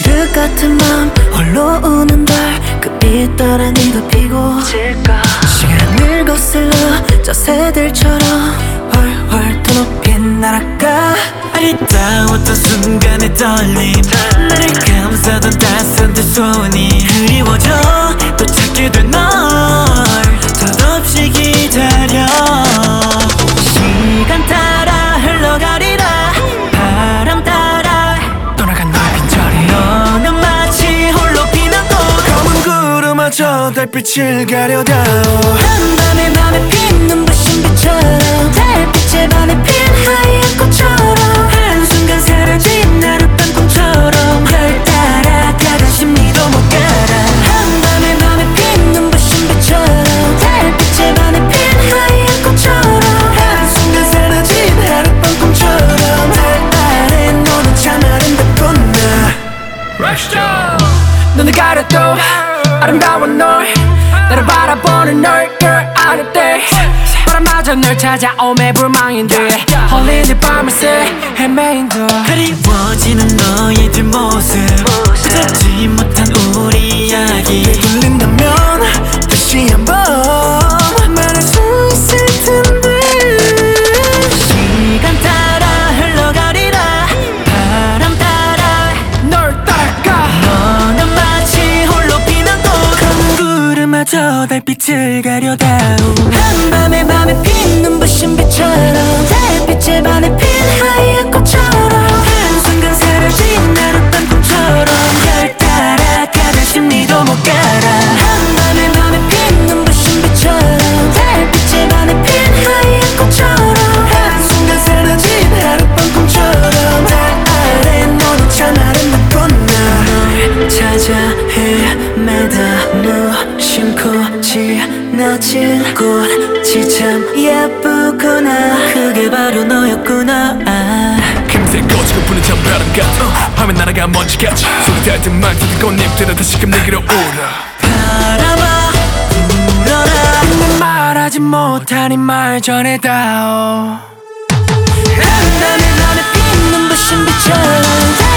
가득 같은 맘 홀로 우는 달그 따라 니도 피고 질까. 시간을 거슬러 저 새들처럼 훨훨 더 높이 날아가. 아리따웠던 순간의 떨림, 나를 감싸던 따스한 두 손이 그리워져 또 찾게 된 널 덧없이 기다려. 시간 따라 흘러가리라 바람 따라 떠나간 너의 빈자리. 너는 마치 홀로 피는 꽃 검은 구름마저 달빛을 가려다오. 한밤에 밤에 핀 눈부신 빛처럼 달빛에 반해 핀 하얀 꽃처럼 한순간 사라진 하룻밤 꿈처럼 별 따라 가던 심리도 못 가라. 한밤에 밤에 핀 눈부신 빛처럼 달빛에 반해 핀 하얀 꽃처럼 한순간 사라진 하룻밤 꿈처럼 달 아래 너는 참 아름답구나. 눈을 가려도 아름다운 널 나를 바라보는 널 girl 아닐 때 바람마저 널 찾아오매 불망인데 홀린 네 밤을 새 헤매인 듯 그리워지는 너의 뒷모습 잊지 못한 우리 이야기. 돌린다면 다시 한번 말할 수 있을 텐데. 시간 따라 흘러가리라 바람 따라 널 따라가. 너는 마치 홀로 피는 꽃 검은 구름마저 달빛을 가려다오. 한밤에 밤에 핀 눈부신 빛처럼 달빛에 반해 핀 하얀 꽃처럼 한순간 사라진 하룻밤 꿈처럼 별 따라 가던 심리도 못 가라. 한밤에 밤에 핀 눈부신 빛처럼 달빛에 반해 핀 하얀 꽃처럼 한순간 사라진 하룻밤 꿈처럼 달 아래 너는 참 아름답구나. 널 찾아 헤매다 무심코 지나친 꽃이 참 예쁘구나. 그게 바로 너였구나. 금세 꺼지고 부는 찬바람 같아 화면 날아가 먼지같이 소리 닿을 듯만 뜯은 꽃잎들은 다시금 내게로 오라. 바람아 불어라 말하지 못한 이 말 전해다오. 한밤에 밤에 핀 눈부신 빛처럼